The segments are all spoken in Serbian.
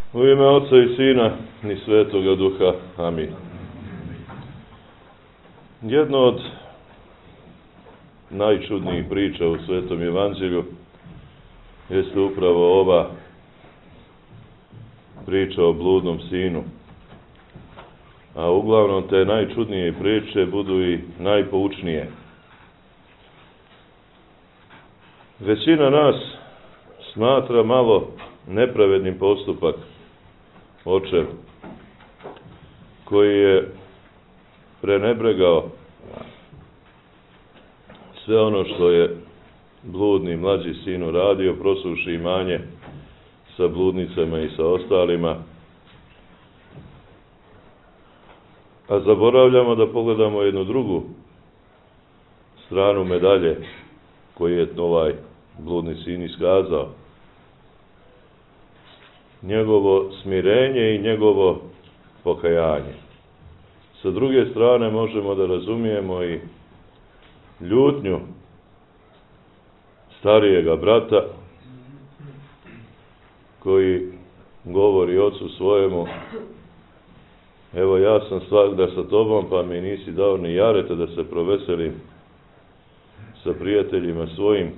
U ime Oca i Sina i Svetoga Duha. Amin. Jedno od najčudnijih priča u Svetom Evanđelju jeste upravo ova priča o bludnom sinu. A uglavnom te najčudnije priče budu i najpoučnije. Većina nas smatra malo nepravednim postupak očev koji je prenebregao sve ono što je bludni mlađi sin uradio, prosuši imanje sa bludnicama i sa ostalima. A zaboravljamo da pogledamo jednu drugu stranu medalje koju je ovaj bludni sin iskazao. Njegovo smirenje i njegovo pokajanje. Sa druge strane možemo da razumijemo i ljutnju starijega brata koji govori ocu svojemu: evo, ja sam svagda sa tobom, pa mi nisi dao ni jareta da se proveselim sa prijateljima svojim.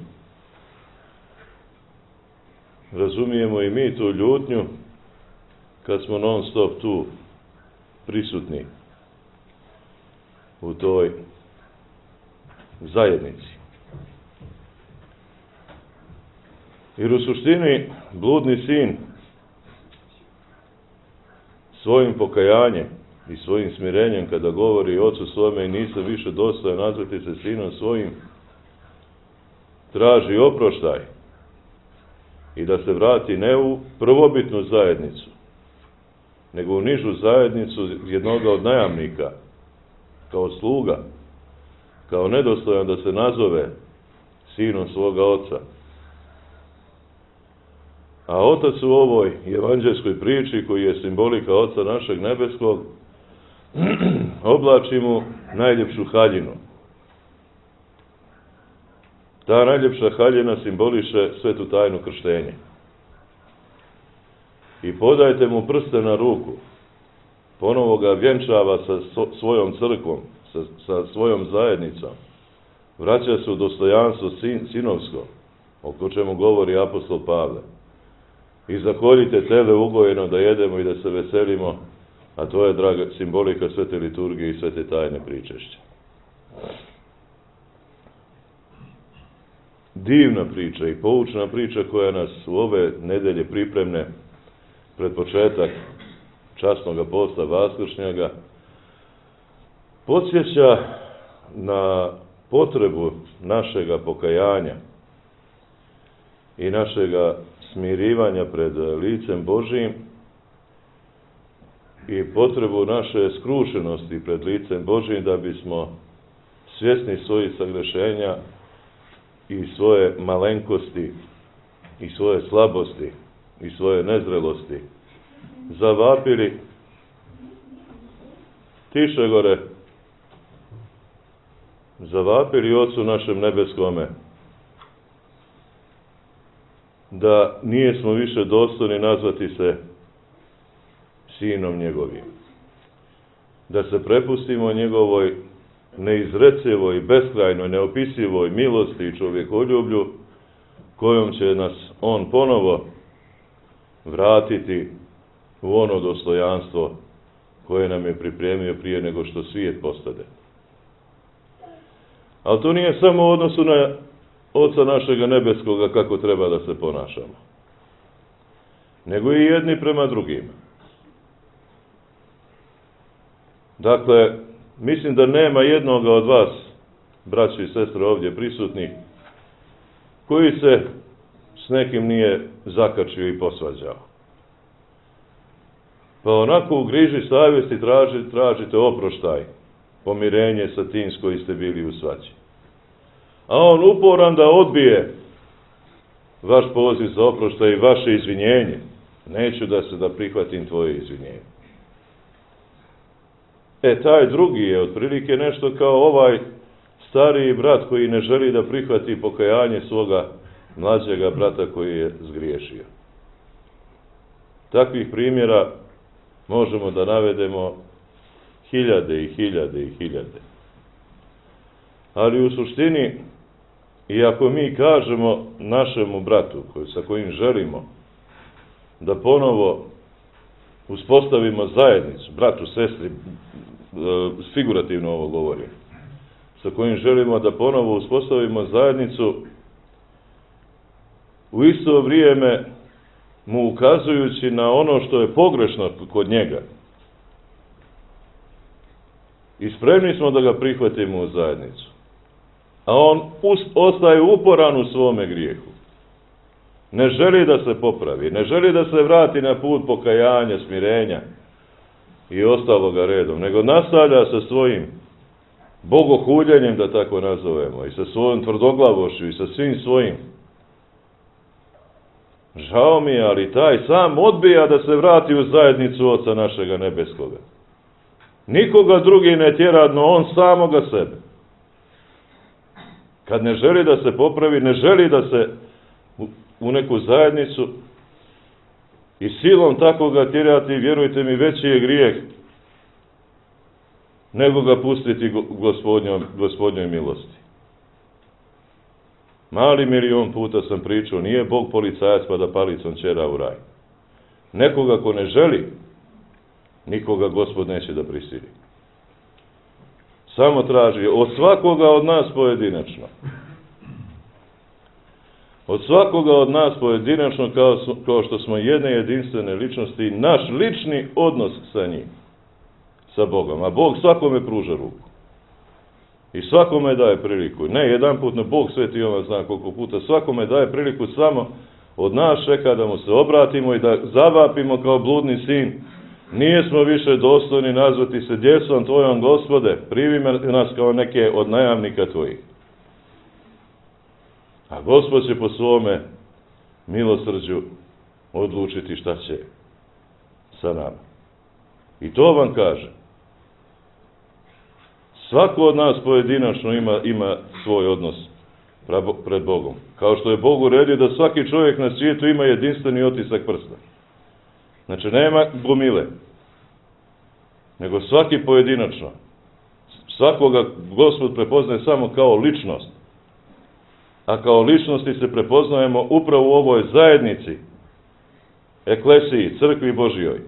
Razumijemo i mi tu ljutnju kad smo non stop tu prisutni u toj zajednici. Jer u suštini bludni sin svojim pokajanjem i svojim smirenjem kada govori ocu svome: i nisam više dostojan nazvati se sinom svojim, traži oproštaj i da se vrati ne u prvobitnu zajednicu, nego u nižu zajednicu jednoga od najamnika, kao sluga, kao nedostojan da se nazove sinom svoga oca. A otac u ovoj evanđelskoj priči, koji je simbolika Oca našeg nebeskog, oblači mu najljepšu haljinu. Ta najljepša haljina simboliše svetu tajnu krštenja. I podajte mu prste na ruku. Ponovo ga vjenčava sa svojom crkvom, sa svojom zajednicom. Vraća se u dostojanstvo sinovsko, o čemu govori apostol Pavle. I zakoljite tele ugojeno da jedemo i da se veselimo, a to je, draga, simbolika svete liturgije i svete tajne pričešća. Divna priča i poučna priča koja nas u ove nedelje pripremne pred početak časnog posta vaskršnjega podsjeća na potrebu našega pokajanja i našega smirivanja pred licem Božijim i potrebu naše skrušenosti pred licem Božijim, da bismo svjesni svojih sagrešenja i svoje malenkosti i svoje slabosti i svoje nezrelosti zavapili tiše gore, zavapili Ocu našem nebeskome da nijesmo više dostojni nazvati se sinom njegovim. Da se prepustimo njegovoj neizrecivoj, beskrajnoj, neopisivoj milosti i čovjekoljublju, kojom će nas on ponovo vratiti u ono dostojanstvo koje nam je pripremio prije nego što svijet postade. Ali to nije samo u odnosu na Oca našega nebeskoga kako treba da se ponašamo, nego i jedni prema drugima. Dakle, mislim da nema jednoga od vas, braći i sestre ovdje prisutnih, koji se s nekim nije zakačio i posvađao. Pa onako u griži savjesti tražite oproštaj, pomirenje sa tim s koji ste bili u svađi. A on uporan da odbije vaš poziv za oproštaj i vaše izvinjenje. Neću da prihvatim tvoje izvinjenje. Taj drugi je otprilike nešto kao ovaj stariji brat koji ne želi da prihvati pokajanje svoga mlađega brata koji je zgriješio. Takvih primjera možemo da navedemo hiljade i hiljade i hiljade. Ali u suštini, i ako mi kažemo našemu bratu, sa kojim želimo da ponovo uspostavimo zajednicu, bratu, sestri, figurativno ovo govorim, sa kojim želimo da ponovo uspostavimo zajednicu, u isto vrijeme mu ukazujući na ono što je pogrešno kod njega. I spremni smo da ga prihvatimo u zajednicu. A on ostaje uporan u svome grijehu. Ne želi da se popravi, ne želi da se vrati na put pokajanja, smirenja i ostaloga redom, nego nastavlja sa svojim bogohuljenjem, da tako nazovemo, i sa svojom tvrdoglavošću i sa svim svojim. Žao mi je, ali taj sam odbija da se vrati u zajednicu Oca našega nebeskoga. Nikoga drugi ne tjera, no on samoga sebe. Kad ne želi da se popravi, ne želi da se u neku zajednicu i silom takoga tjerati, vjerujte mi, veći je grijeh nego ga pustiti Gospodnjoj milosti. Mali milion puta sam pričao, nije Bog policajac pa da palicom ćera u raj. Nekoga ko ne želi, nikoga Gospod neće da prisili. Samo traži od svakoga od nas pojedinačno. Od svakoga od nas pojedinačno, kao što smo jedne jedinstvene ličnosti, naš lični odnos sa njim, sa Bogom. A Bog svakome pruža ruku. I svakome daje priliku. Ne jedan put, no Bog Sveti Jovan zna koliko puta. Svakome daje priliku, samo od nas čeka da mu se obratimo i da zavapimo kao bludni sin. Nijesmo više dostojni nazvati se djecom Tvojom, Gospode, primi nas kao neke od najamnika Tvojih. A Gospod će po svome milosrđu odlučiti šta će sa nama. I to vam kaže. Svako od nas pojedinačno ima svoj odnos pred Bogom. Kao što je Bog uredio da svaki čovjek na svijetu ima jedinstveni otisak prsta. Znači, nema gomile, nego svaki pojedinačno. Svakoga Gospod prepoznaje samo kao ličnost. A kao ličnosti se prepoznajemo upravo u ovoj zajednici, eklesiji, crkvi Božjoj.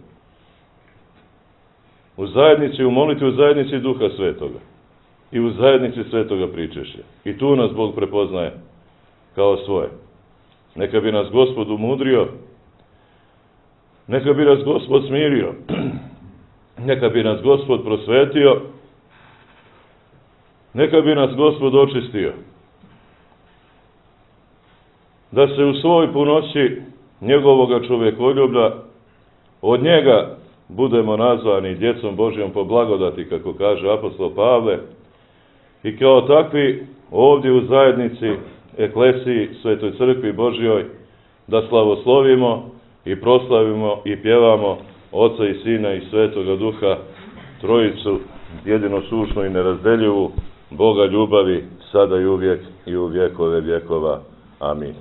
U zajednici, u molitvi, u zajednici Duha Svetoga. I u zajednici Svetoga pričešća. I tu nas Bog prepoznaje kao svoje. Neka bi nas Gospod umudrio, neka bi nas Gospod smirio, neka bi nas Gospod prosvetio, neka bi nas Gospod očistio. Da se u svoj punoći njegovoga čovjekoljublja od njega budemo nazvani djecom Božjom po blagodati, kako kaže apostol Pavle, i kao takvi ovdje u zajednici, eklesiji, Svetoj crkvi Božjoj, da slavoslovimo i proslavimo i pjevamo Oca i Sina i Svetoga Duha, Trojicu, jedinosušnu i nerazdeljivu, Boga ljubavi, sada i uvijek i u vjekove vjekova. Amin.